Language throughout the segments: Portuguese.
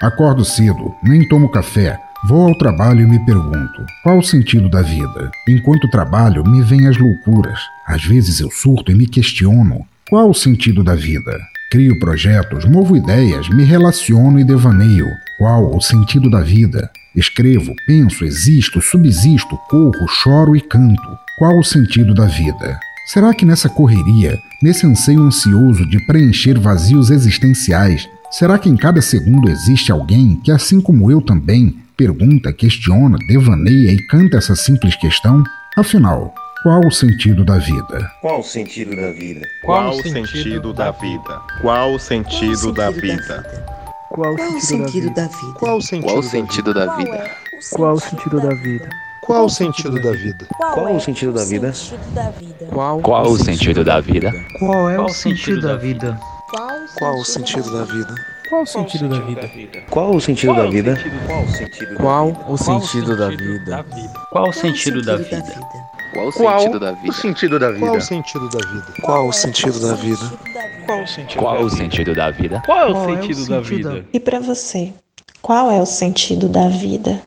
Acordo cedo, nem tomo café. Vou ao trabalho e me pergunto, qual o sentido da vida? Enquanto trabalho, me vêm as loucuras. Às vezes eu surto e me questiono, qual o sentido da vida? Crio projetos, movo ideias, me relaciono e devaneio. Qual o sentido da vida? Escrevo, penso, existo, subsisto, corro, choro e canto. Qual o sentido da vida? Será que nessa correria, nesse anseio ansioso de preencher vazios existenciais, será que em cada segundo existe alguém que, assim como eu também, pergunta, questiona, devaneia e canta essa simples questão? Afinal, qual o sentido da vida? Qual o sentido da vida? Qual o sentido da vida? Qual o sentido da vida? Qual o sentido da vida? Qual o sentido da vida? Qual o sentido da vida? Qual o sentido da vida? Qual o sentido da vida? Qual o sentido da vida? Qual é o sentido da vida? Qual o sentido da vida? Qual o sentido da vida? Qual o sentido da vida? Qual o sentido da vida? Qual o sentido da vida? Qual o sentido da vida? O sentido da vida? Qual o sentido da vida? Qual o sentido da vida? Qual o sentido da vida? Qual é o sentido da vida? E para você, qual é o sentido da vida?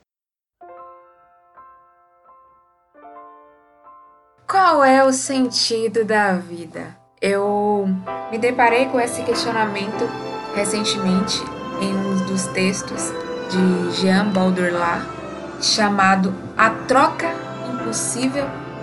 Qual é o sentido da vida? Eu me deparei com esse questionamento recentemente em um dos textos de Jean Baudrillard, chamado A Troca Impossível,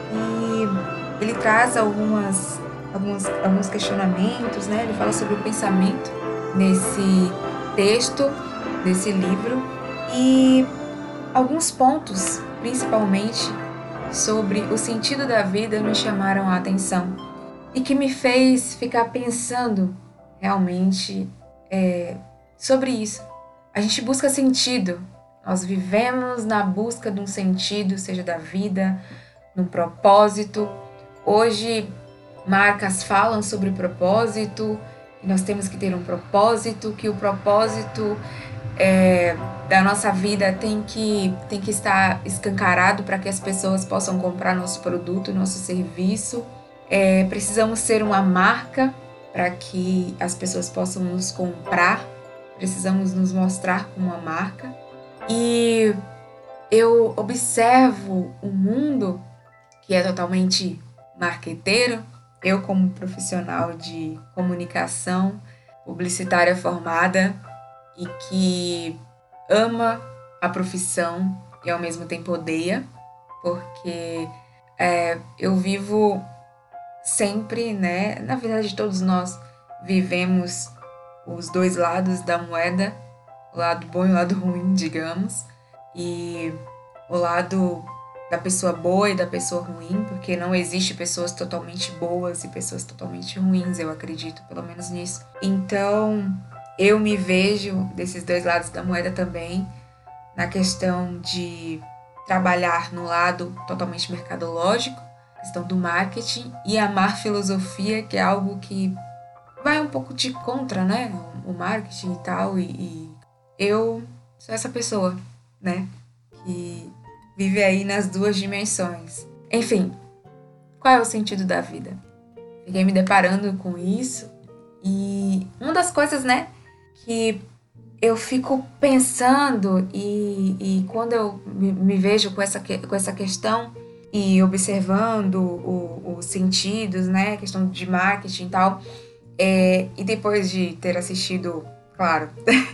e ele traz alguns questionamentos, né? Ele fala sobre o pensamento nesse texto, nesse livro, e alguns pontos, principalmente sobre o sentido da vida, me chamaram a atenção e que me fez ficar pensando realmente sobre isso. A gente busca sentido, nós vivemos na busca de um sentido, seja da vida, num propósito. Hoje, marcas falam sobre propósito, e nós temos que ter um propósito, que o propósito da nossa vida tem que estar escancarado para que as pessoas possam comprar nosso produto, nosso serviço. Precisamos ser uma marca para que as pessoas possam nos comprar, precisamos nos mostrar como uma marca. E eu observo um mundo que é totalmente marqueteiro. Eu, como profissional de comunicação, publicitária formada e que ama a profissão e ao mesmo tempo odeia, porque eu vivo sempre, né? Na verdade, todos nós vivemos os dois lados da moeda, o lado bom e o lado ruim, digamos, e o lado da pessoa boa e da pessoa ruim, porque não existe pessoas totalmente boas e pessoas totalmente ruins, eu acredito pelo menos nisso. Então, eu me vejo desses dois lados da moeda também, na questão de trabalhar no lado totalmente mercadológico, questão do marketing, e amar filosofia, que é algo que vai um pouco de contra, né? O marketing e tal, e eu sou essa pessoa, né? Que vive aí nas duas dimensões. Enfim, qual é o sentido da vida? Fiquei me deparando com isso, e uma das coisas, né, que eu fico pensando e quando eu me vejo com essa questão e observando os sentidos, né, a questão de marketing e tal, e depois de ter assistido, claro,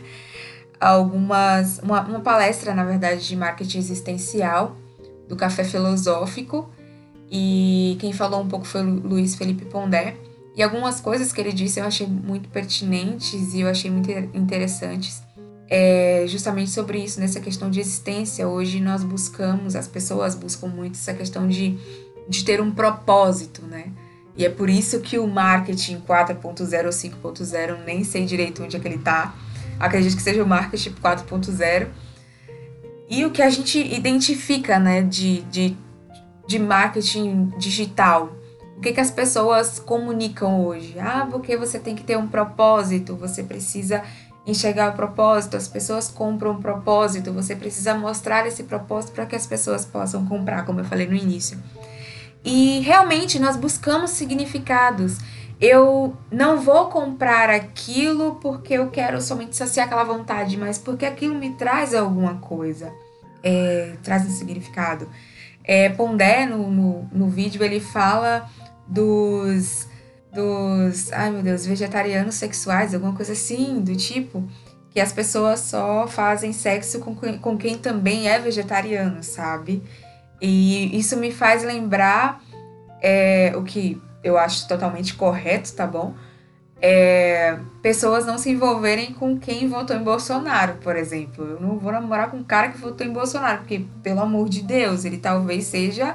uma palestra, na verdade, de marketing existencial do Café Filosófico, e quem falou um pouco foi o Luiz Felipe Pondé, e algumas coisas que ele disse eu achei muito pertinentes e eu achei muito interessantes, justamente sobre isso, nessa questão de existência. Hoje nós buscamos, as pessoas buscam muito essa questão de ter um propósito, né? E é por isso que o marketing 4.0 ou 5.0, nem sei direito onde é que ele tá, acredito que seja o marketing 4.0, e o que a gente identifica, né, de marketing digital. O que as pessoas comunicam hoje? Porque você tem que ter um propósito, você precisa enxergar o propósito, as pessoas compram um propósito, você precisa mostrar esse propósito para que as pessoas possam comprar, como eu falei no início. E realmente nós buscamos significados. eu não vou comprar aquilo porque eu quero somente saciar aquela vontade, mas porque aquilo me traz alguma coisa, traz um significado. Pondé, no vídeo, ele fala dos vegetarianos sexuais, alguma coisa assim, do tipo, que as pessoas só fazem sexo com quem também é vegetariano, sabe? E isso me faz lembrar o que eu acho totalmente correto, tá bom? Pessoas não se envolverem com quem votou em Bolsonaro, por exemplo. Eu não vou namorar com um cara que votou em Bolsonaro, porque, pelo amor de Deus, ele talvez seja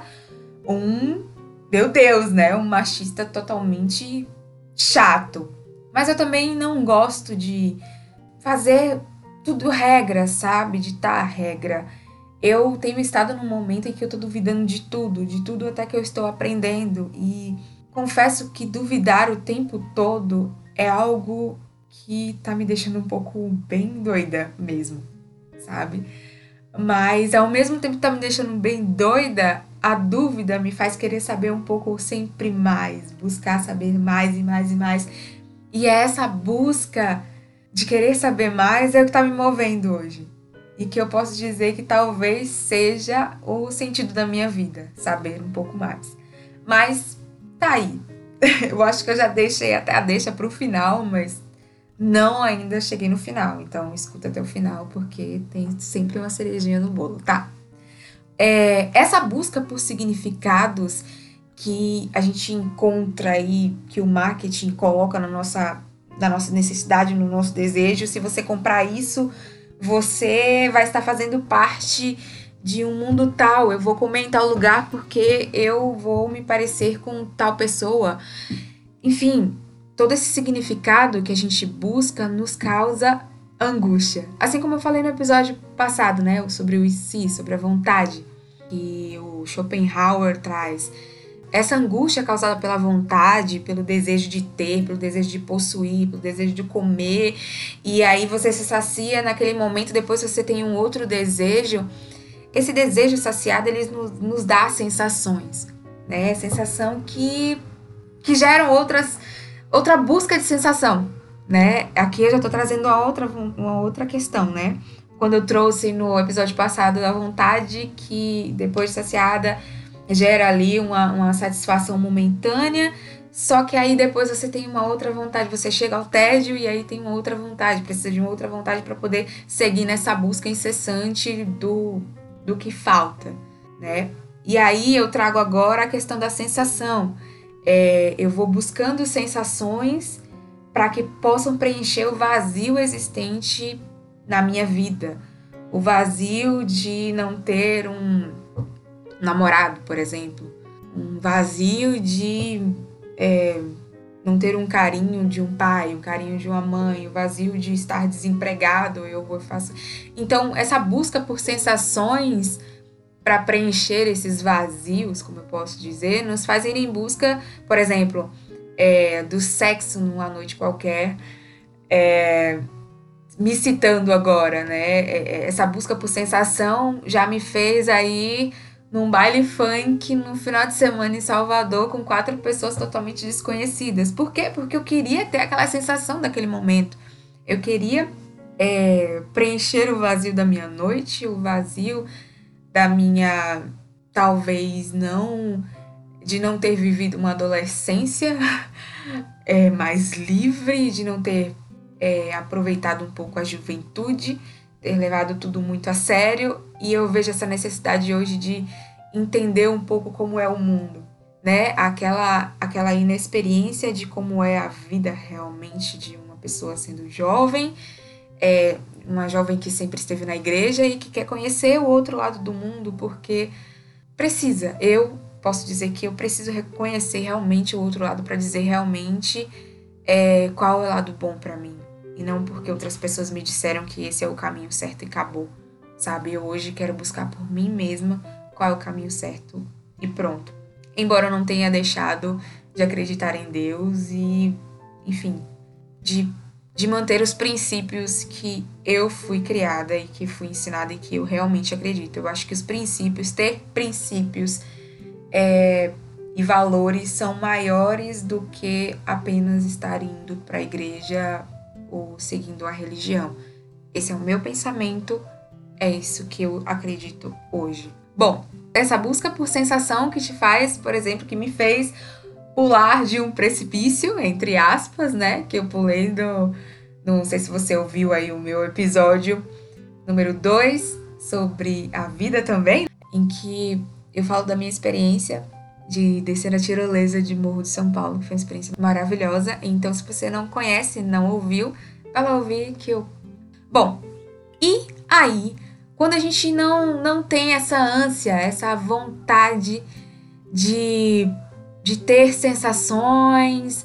meu Deus, né? Um machista totalmente chato. Mas eu também não gosto de fazer tudo regra, sabe? Ditar regra. Eu tenho estado num momento em que eu tô duvidando de tudo até que eu estou aprendendo. E confesso que duvidar o tempo todo é algo que tá me deixando um pouco bem doida mesmo, sabe? Mas ao mesmo tempo que tá me deixando bem doida, a dúvida me faz querer saber um pouco sempre mais, buscar saber mais e mais e mais. E é essa busca de querer saber mais é o que tá me movendo hoje. E que eu posso dizer que talvez seja o sentido da minha vida, saber um pouco mais. Mas tá aí. Eu acho que eu já deixei até a deixa pro final, mas não ainda cheguei no final. Então escuta até o final, porque tem sempre uma cerejinha no bolo, tá? Essa busca por significados que a gente encontra aí, que o marketing coloca na nossa necessidade, no nosso desejo, se você comprar isso, você vai estar fazendo parte de um mundo tal, eu vou comer em tal lugar porque eu vou me parecer com tal pessoa. Enfim, todo esse significado que a gente busca nos causa angústia. Assim como eu falei no episódio passado, né, sobre o e se, sobre a vontade, que o Schopenhauer traz. Essa angústia causada pela vontade, pelo desejo de ter, pelo desejo de possuir, pelo desejo de comer, e aí você se sacia naquele momento, depois você tem um outro desejo. Esse desejo saciado, ele nos dá sensações, né? Sensação que geram outra busca de sensação, né? Aqui eu já tô trazendo uma outra questão, né? Quando eu trouxe no episódio passado a vontade que, depois de saciada, gera ali uma satisfação momentânea, só que aí depois você tem uma outra vontade, você chega ao tédio e aí tem uma outra vontade, precisa de uma outra vontade para poder seguir nessa busca incessante do que falta, né? E aí eu trago agora a questão da sensação. Eu vou buscando sensações para que possam preencher o vazio existente na minha vida. O vazio de não ter um namorado, por exemplo. Um vazio de não ter um carinho de um pai, um carinho de uma mãe, o vazio de estar desempregado, Então, essa busca por sensações para preencher esses vazios, como eu posso dizer, nos faz ir em busca, por exemplo, do sexo numa noite qualquer, me citando agora, né? Essa busca por sensação já me fez aí num baile funk no final de semana em Salvador com 4 pessoas totalmente desconhecidas. Por quê? Porque eu queria ter aquela sensação daquele momento. Eu queria preencher o vazio da minha noite, o vazio da minha, talvez de não ter vivido uma adolescência mais livre, de não ter aproveitado um pouco a juventude, ter levado tudo muito a sério, e eu vejo essa necessidade hoje de entender um pouco como é o mundo, né? Aquela inexperiência de como é a vida realmente de uma pessoa sendo jovem, uma jovem que sempre esteve na igreja e que quer conhecer o outro lado do mundo, porque precisa. Eu posso dizer que eu preciso reconhecer realmente o outro lado para dizer realmente qual é o lado bom para mim. E não porque outras pessoas me disseram que esse é o caminho certo e acabou, sabe? Eu hoje quero buscar por mim mesma qual é o caminho certo e pronto. Embora eu não tenha deixado de acreditar em Deus e, enfim, de manter os princípios que eu fui criada e que fui ensinada e que eu realmente acredito. Eu acho que ter princípios e valores são maiores do que apenas estar indo para a igreja ou seguindo a religião. Esse é o meu pensamento, é isso que eu acredito hoje. Bom, essa busca por sensação que te faz, por exemplo, que me fez pular de um precipício, entre aspas, né? Que eu pulei não sei se você ouviu aí o meu episódio número 2 sobre a vida também, em que eu falo da minha experiência de descer a tirolesa de Morro de São Paulo, que foi uma experiência maravilhosa. Então, se você não conhece, não ouviu, vai lá ouvir que eu... Bom, e aí, quando a gente não tem essa ânsia, essa vontade de ter sensações,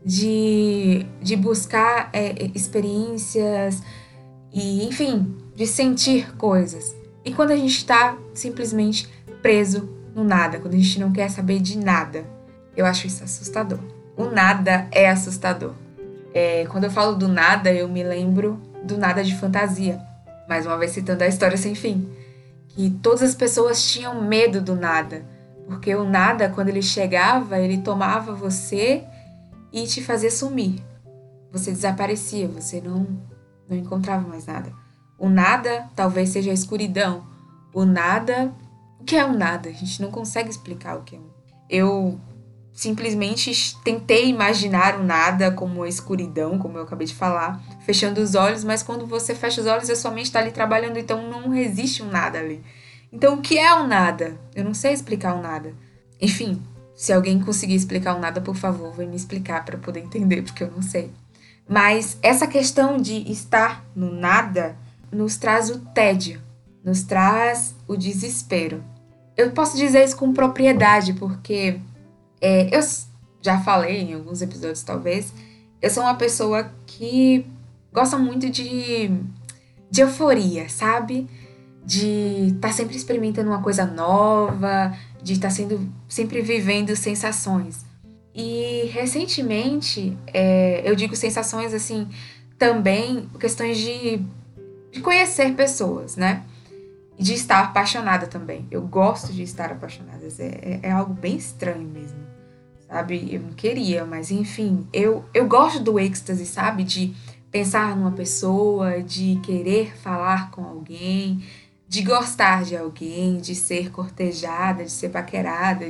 de buscar experiências e, enfim, de sentir coisas. E quando a gente está simplesmente preso no nada, quando a gente não quer saber de nada, eu acho isso assustador. O nada é assustador. Quando eu falo do nada, eu me lembro do nada de Fantasia. Mais uma vez citando a História Sem Fim. Que todas as pessoas tinham medo do nada. Porque o nada, quando ele chegava, ele tomava você e te fazia sumir. Você desaparecia, você não encontrava mais nada. O nada talvez seja a escuridão. O nada... O que é o nada? A gente não consegue explicar o que é. Eu simplesmente tentei imaginar o nada como a escuridão, como eu acabei de falar, fechando os olhos, mas quando você fecha os olhos, a sua mente está ali trabalhando, então não existe um nada ali. Então, o que é o nada? Eu não sei explicar o nada. Enfim, se alguém conseguir explicar o nada, por favor, vem me explicar para poder entender, porque eu não sei. Mas essa questão de estar no nada nos traz o tédio, nos traz o desespero. Eu posso dizer isso com propriedade, porque eu já falei em alguns episódios, talvez, eu sou uma pessoa que gosta muito de euforia, sabe? De estar sempre experimentando uma coisa nova, de estar sempre vivendo sensações. E recentemente, eu digo sensações assim, também questões de conhecer pessoas, né? De estar apaixonada também. Eu gosto de estar apaixonada. É algo bem estranho mesmo, sabe? Eu não queria, mas enfim. Eu gosto do êxtase, sabe? De pensar numa pessoa, de querer falar com alguém, de gostar de alguém, de ser cortejada, de ser paquerada,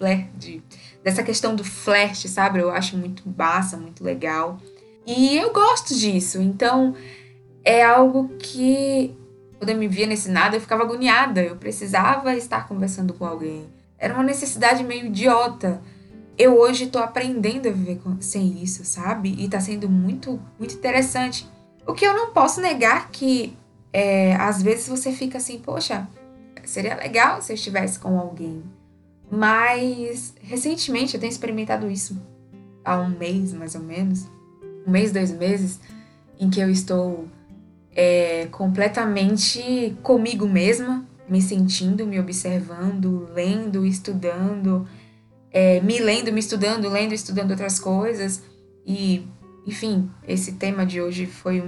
dessa questão do flerte, sabe? Eu acho muito massa, muito legal. E eu gosto disso. Então, é algo que... Quando eu me via nesse nada, eu ficava agoniada. Eu precisava estar conversando com alguém. Era uma necessidade meio idiota. Eu hoje tô aprendendo a viver sem isso, sabe? E tá sendo muito, muito interessante. O que eu não posso negar que, às vezes você fica assim, poxa, seria legal se eu estivesse com alguém. Mas, recentemente, eu tenho experimentado isso. Há um mês, mais ou menos. 1 mês, 2 meses, em que eu estou... completamente comigo mesma, me sentindo, me observando, lendo, estudando, me estudando, lendo, estudando outras coisas. E, enfim, esse tema de hoje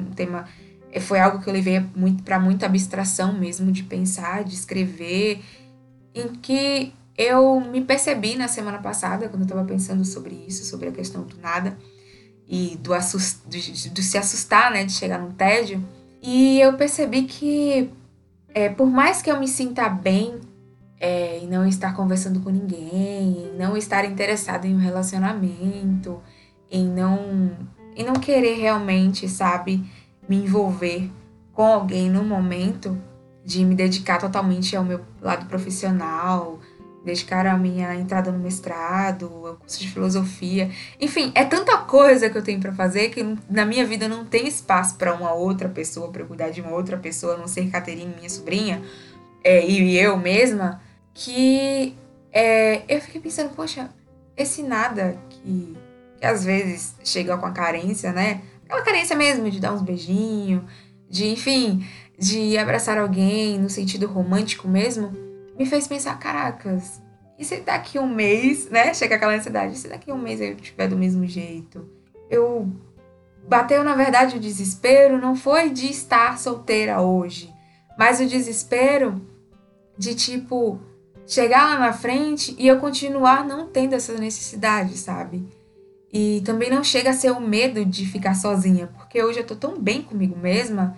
foi algo que eu levei para muita abstração mesmo, de pensar, de escrever, em que eu me percebi na semana passada, quando eu estava pensando sobre isso, sobre a questão do nada e do se assustar, né, de chegar no tédio. E eu percebi que, por mais que eu me sinta bem em não estar conversando com ninguém, em não estar interessada em um relacionamento, em não querer realmente, sabe, me envolver com alguém no momento, de me dedicar totalmente ao meu lado profissional, dedicar a minha entrada no mestrado, ao curso de filosofia. Enfim, é tanta coisa que eu tenho pra fazer que na minha vida não tem espaço pra uma outra pessoa, pra eu cuidar de uma outra pessoa, a não ser Caterine, minha sobrinha, e eu mesma, que eu fiquei pensando, poxa, esse nada que às vezes chega com a carência, né? Aquela carência mesmo de dar uns beijinhos, de abraçar alguém no sentido romântico mesmo, me fez pensar, caracas, e se daqui 1 mês, né, chega aquela ansiedade, e se daqui 1 mês eu estiver do mesmo jeito? Bateu, na verdade, o desespero não foi de estar solteira hoje, mas o desespero de, tipo, chegar lá na frente e eu continuar não tendo essa necessidade, sabe? E também não chega a ser o medo de ficar sozinha, porque hoje eu tô tão bem comigo mesma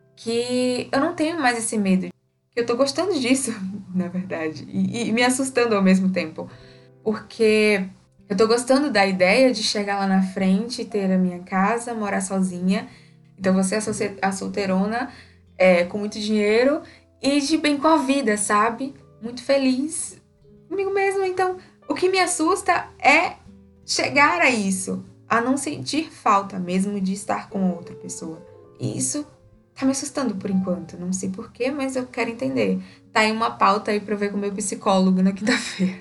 que eu não tenho mais esse medo. Eu tô gostando disso, na verdade, e me assustando ao mesmo tempo, porque eu tô gostando da ideia de chegar lá na frente, ter a minha casa, morar sozinha. Então você é a solteirona, com muito dinheiro e de bem com a vida, sabe? Muito feliz comigo mesma. Então, o que me assusta é chegar a isso, a não sentir falta mesmo de estar com outra pessoa. E isso tá me assustando por enquanto, não sei porquê, mas eu quero entender. Tá aí uma pauta aí pra eu ver com o meu psicólogo na quinta-feira.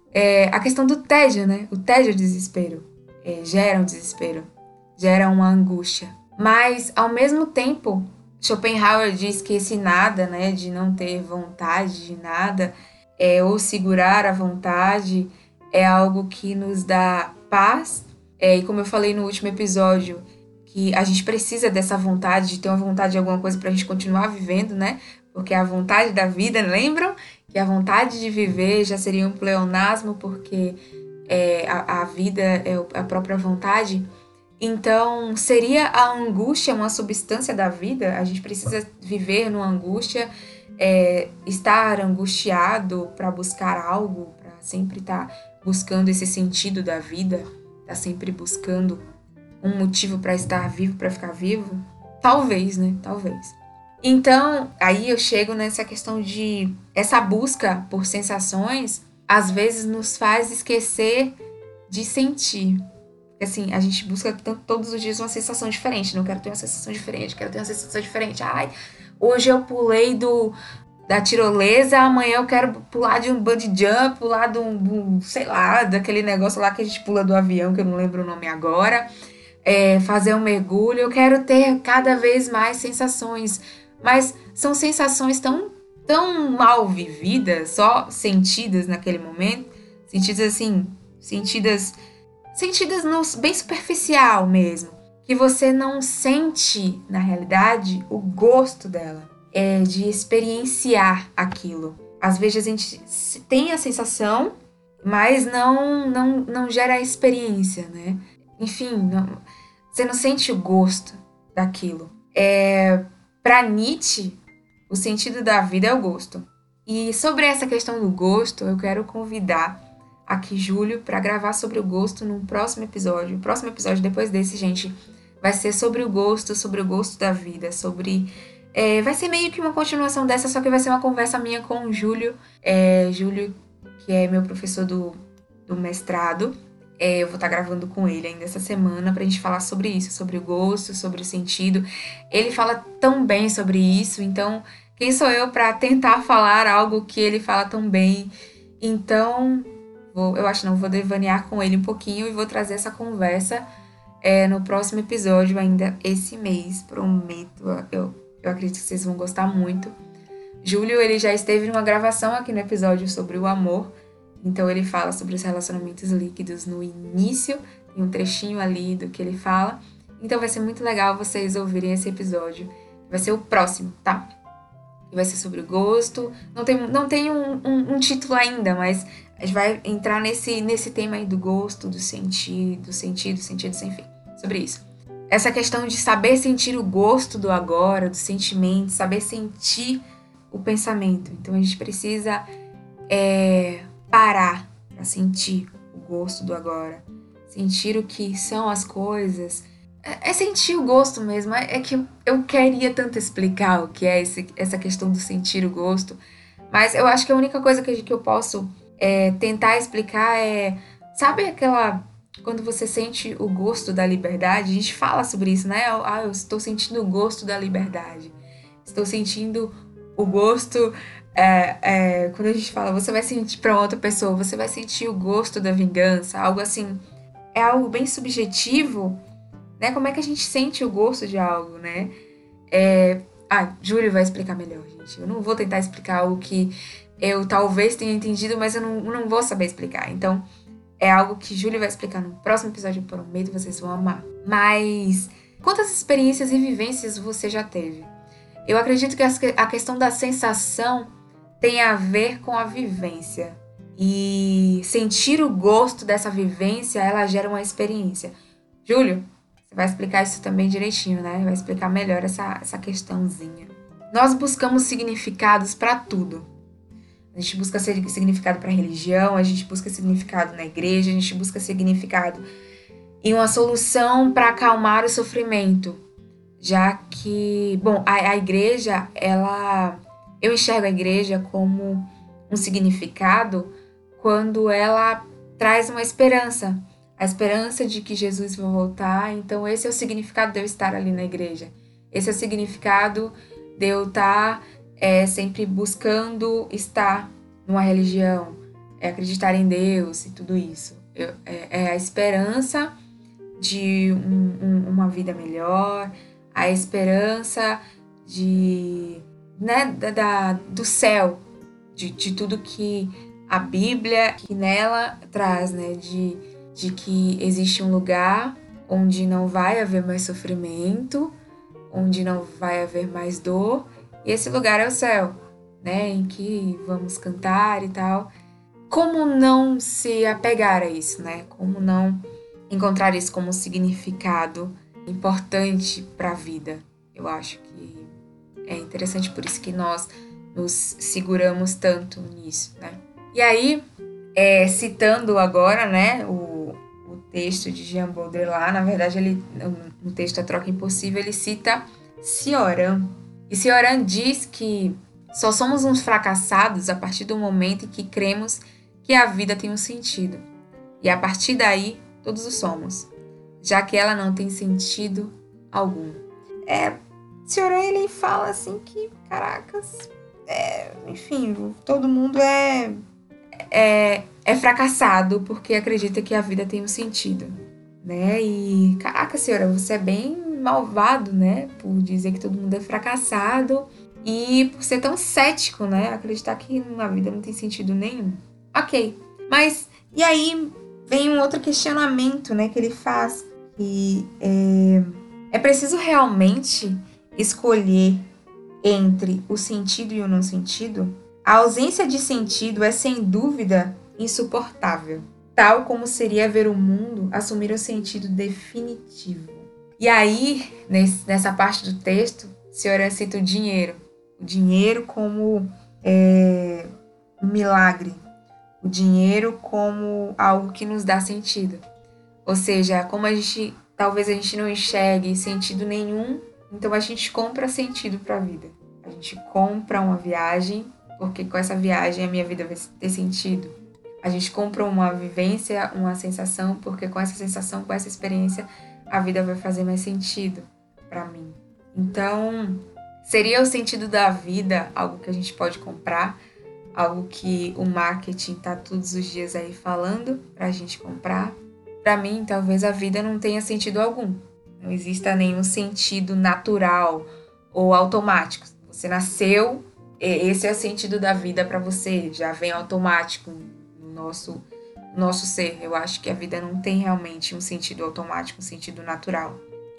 A questão do tédio, né? O tédio é o desespero. Gera um desespero, gera uma angústia. Mas, ao mesmo tempo, Schopenhauer diz que esse nada, né, de não ter vontade de nada, ou segurar a vontade, é algo que nos dá paz. E como eu falei no último episódio, que a gente precisa dessa vontade, de ter uma vontade de alguma coisa pra gente continuar vivendo, né? Porque a vontade da vida, lembram? Que a vontade de viver já seria um pleonasmo, porque a vida é a própria vontade. Então, seria a angústia uma substância da vida? A gente precisa viver numa angústia, estar angustiado para buscar algo, para sempre estar buscando esse sentido da vida, estar sempre buscando um motivo para estar vivo, para ficar vivo? Talvez, né? Talvez. Então, aí eu chego nessa questão de essa busca por sensações, às vezes nos faz esquecer de sentir. Assim, a gente busca todos os dias uma sensação diferente. Não quero ter uma sensação diferente, quero ter uma sensação diferente. Ai, hoje eu pulei da tirolesa, amanhã eu quero pular de um bungee jump, pular de sei lá, daquele negócio lá que a gente pula do avião, que eu não lembro o nome agora. Fazer um mergulho. Eu quero ter cada vez mais sensações. Mas são sensações tão mal vividas, só sentidas naquele momento. Sentidas bem superficial mesmo, que você não sente, na realidade, o gosto dela, de experienciar aquilo. Às vezes a gente tem a sensação, mas não gera a experiência, né? Enfim, você não sente o gosto daquilo. Para Nietzsche, o sentido da vida é o gosto. E sobre essa questão do gosto, eu quero convidar aqui Júlio para gravar sobre o gosto num próximo episódio. O próximo episódio depois desse, gente, vai ser sobre o gosto da vida, vai ser meio que uma continuação dessa, só que vai ser uma conversa minha com o Júlio. Júlio, que é meu professor do mestrado. Eu vou estar gravando com ele ainda essa semana pra gente falar sobre isso, sobre o gosto, sobre o sentido. Ele fala tão bem sobre isso, então quem sou eu para tentar falar algo que ele fala tão bem? Então, vou devanear com ele um pouquinho e vou trazer essa conversa no próximo episódio ainda esse mês, prometo. Eu acredito que vocês vão gostar muito. Júlio, ele já esteve numa gravação aqui no episódio sobre o amor, então ele fala sobre os relacionamentos líquidos no início, tem um trechinho ali do que ele fala. Então vai ser muito legal vocês ouvirem esse episódio. Vai ser o próximo, tá? E vai ser sobre o gosto. Não tem um título ainda, mas a gente vai entrar nesse tema aí do gosto, do sentido sem fim. Sobre isso. Essa questão de saber sentir o gosto do agora, do sentimento, saber sentir o pensamento. Então a gente precisa parar para sentir o gosto do agora, sentir o que são as coisas, sentir o gosto mesmo. É que eu queria tanto explicar o que é essa questão do sentir o gosto, mas eu acho que a única coisa que eu posso tentar explicar sabe quando você sente o gosto da liberdade? A gente fala sobre isso, né? Eu estou sentindo o gosto da liberdade, estou sentindo o gosto. Quando a gente fala, você vai sentir para outra pessoa, você vai sentir o gosto da vingança, algo assim, é algo bem subjetivo, né? Como é que a gente sente o gosto de algo, né? Júlio vai explicar melhor, gente. Eu não vou tentar explicar algo que eu talvez tenha entendido, mas eu não vou saber explicar. Então, é algo que Júlio vai explicar no próximo episódio, eu prometo, vocês vão amar. Mas, quantas experiências e vivências você já teve? Eu acredito que a questão da sensação tem a ver com a vivência. E sentir o gosto dessa vivência, ela gera uma experiência. Júlio, você vai explicar isso também direitinho, né? Vai explicar melhor essa questãozinha. Nós buscamos significados para tudo. A gente busca significado para a religião, a gente busca significado na igreja, a gente busca significado em uma solução para acalmar o sofrimento. Já que, bom, a igreja, eu enxergo a igreja como um significado quando ela traz uma esperança. A esperança de que Jesus vai voltar. Então, esse é o significado de eu estar ali na igreja. Esse é o significado de eu estar sempre buscando estar numa religião, acreditar em Deus e tudo isso. É a esperança de uma vida melhor, a esperança do céu, de tudo que a Bíblia que nela traz, né? De que existe um lugar onde não vai haver mais sofrimento, onde não vai haver mais dor, e esse lugar é o céu, né? Em que vamos cantar e tal. Como não se apegar a isso, né? Como não encontrar isso como um significado importante para a vida? Eu acho que é interessante, por isso que nós nos seguramos tanto nisso, né? E aí, citando agora, né, o texto de Jean Baudrillard, na verdade, no texto A Troca Impossível, ele cita Cioran. E Cioran diz que só somos uns fracassados a partir do momento em que cremos que a vida tem um sentido. E a partir daí, todos o somos, já que ela não tem sentido algum. Cioran, ele fala assim que, caracas, enfim, todo mundo é fracassado porque acredita que a vida tem um sentido, né? E, caraca, senhora, você é bem malvado, né? Por dizer que todo mundo é fracassado e por ser tão cético, né? Acreditar que uma vida não tem sentido nenhum. Ok, mas e aí vem um outro questionamento, né? Que ele faz, que é preciso realmente escolher entre o sentido e o não sentido? A ausência de sentido é, sem dúvida, insuportável, tal como seria ver o mundo assumir um sentido definitivo. E aí, nessa parte do texto, Cioran cita o dinheiro. O dinheiro como um milagre. O dinheiro como algo que nos dá sentido. Ou seja, como talvez a gente não enxergue sentido nenhum, então a gente compra sentido para a vida. A gente compra uma viagem, porque com essa viagem a minha vida vai ter sentido. A gente compra uma vivência, uma sensação, porque com essa sensação, com essa experiência, a vida vai fazer mais sentido para mim. Então, seria o sentido da vida algo que a gente pode comprar, algo que o marketing está todos os dias aí falando para a gente comprar? Para mim, talvez a vida não tenha sentido algum. Não exista nenhum sentido natural ou automático. Você nasceu, esse é o sentido da vida para você, já vem automático no nosso ser. Eu acho que a vida não tem realmente um sentido automático, um sentido natural.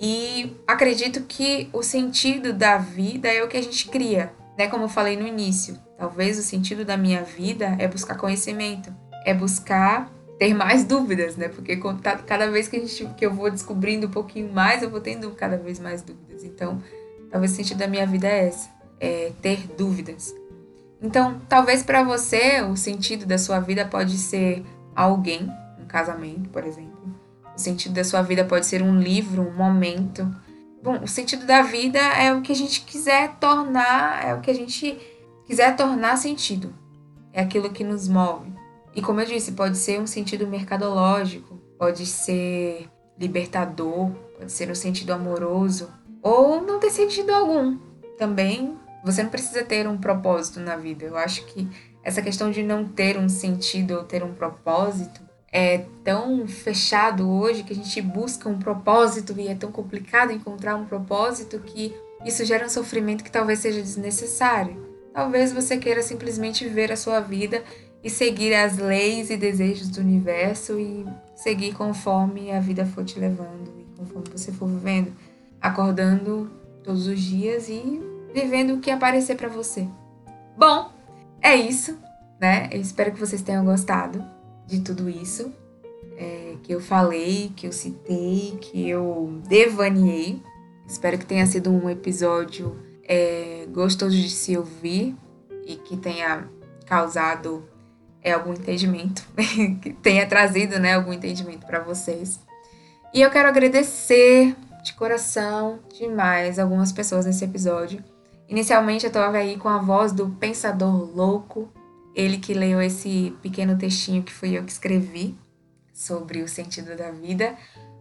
E acredito que o sentido da vida é o que a gente cria, né? Como eu falei no início, talvez o sentido da minha vida é buscar conhecimento, é buscar ter mais dúvidas, né? Porque cada vez que eu vou descobrindo um pouquinho mais, eu vou tendo cada vez mais dúvidas. Então, talvez o sentido da minha vida é esse, é ter dúvidas. Então, talvez para você, o sentido da sua vida pode ser alguém, um casamento, por exemplo. O sentido da sua vida pode ser um livro, um momento. Bom, o sentido da vida é o que a gente quiser tornar, é o que a gente quiser tornar sentido. É aquilo que nos move. E como eu disse, pode ser um sentido mercadológico, pode ser libertador, pode ser um sentido amoroso, ou não ter sentido algum. Também, você não precisa ter um propósito na vida. Eu acho que essa questão de não ter um sentido ou ter um propósito é tão fechado hoje que a gente busca um propósito e é tão complicado encontrar um propósito que isso gera um sofrimento que talvez seja desnecessário. Talvez você queira simplesmente viver a sua vida e seguir as leis e desejos do universo e seguir conforme a vida for te levando e conforme você for vivendo, acordando todos os dias e vivendo o que aparecer para você. Bom, é isso, né? Eu espero que vocês tenham gostado de tudo isso que eu falei, que eu citei, que eu devaneei. Espero que tenha sido um episódio gostoso de se ouvir e que tenha causado algum entendimento, que tenha trazido, né, algum entendimento para vocês. E eu quero agradecer de coração demais algumas pessoas nesse episódio. Inicialmente eu estava aí com a voz do Pensador Louco, ele que leu esse pequeno textinho que fui eu que escrevi sobre o sentido da vida.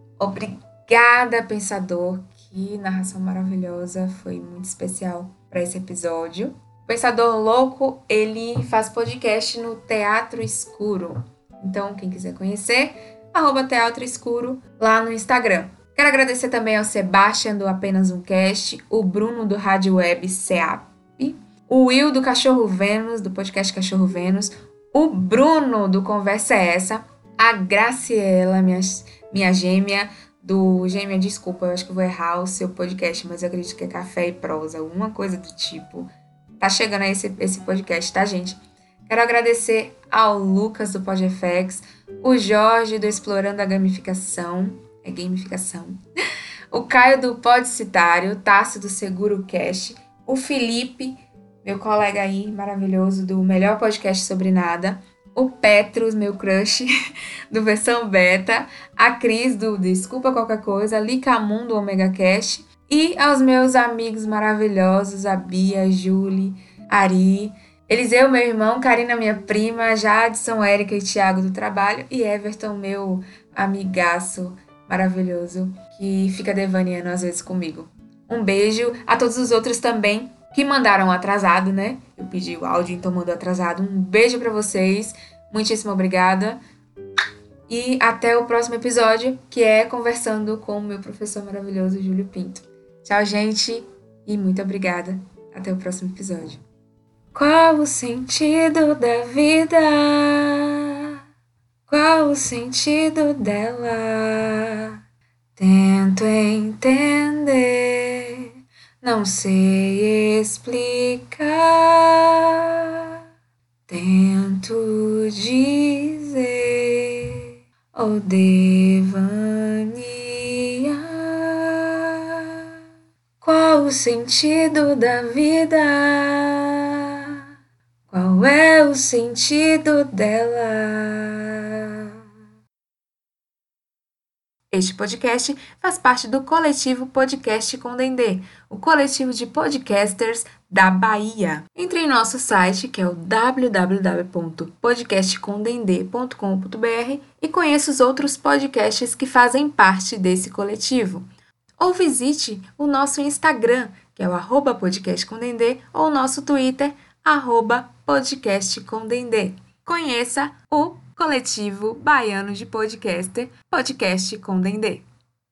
Obrigada, Pensador, que narração maravilhosa, foi muito especial para esse episódio. O Pensador Louco, ele faz podcast no Teatro Escuro. Então, quem quiser conhecer, @Teatro Escuro lá no Instagram. Quero agradecer também ao Sebastian do Apenas Um Cast, o Bruno do Rádio Web SEAP, o Will do Cachorro Vênus, do podcast Cachorro Vênus, o Bruno do Conversa é Essa, a Graciela, minha gêmea, Gêmea, desculpa, eu acho que eu vou errar o seu podcast, mas eu acredito que é Café e Prosa, alguma coisa do tipo. Tá chegando aí esse podcast, tá, gente? Quero agradecer ao Lucas do PodFX, o Jorge do Explorando a Gamificação, gamificação, o Caio do Podcitário, o Tássio do Seguro Cash, o Felipe, meu colega aí maravilhoso do Melhor Podcast Sobre Nada, o Petros, meu crush, do Versão Beta, a Cris do Desculpa Qualquer Coisa, a Licamun do Omega Cash, e aos meus amigos maravilhosos, a Bia, a Julie, Ari, Eliseu, meu irmão, Karina, minha prima, Jadson, Érica e Thiago do trabalho, e Everton, meu amigaço maravilhoso, que fica devaneando às vezes comigo. Um beijo a todos os outros também que mandaram atrasado, né? Eu pedi o áudio, então mandou atrasado. Um beijo pra vocês. Muitíssimo obrigada. E até o próximo episódio, que é conversando com o meu professor maravilhoso, Júlio Pinto. Tchau, gente. E muito obrigada. Até o próximo episódio. Qual o sentido da vida? Qual o sentido dela? Tento entender, não sei explicar. Tento dizer ou devanear. Qual o sentido da vida? Qual é o sentido dela? Este podcast faz parte do coletivo Podcast com Dendê, o coletivo de podcasters da Bahia. Entre em nosso site, que é o www.podcastcomdendê.com.br e conheça os outros podcasts que fazem parte desse coletivo. Ou visite o nosso Instagram, que é o @podcastcomdendê, ou o nosso Twitter, @podcastcomdendê. Conheça o coletivo baiano de podcaster, Podcast com Dendê.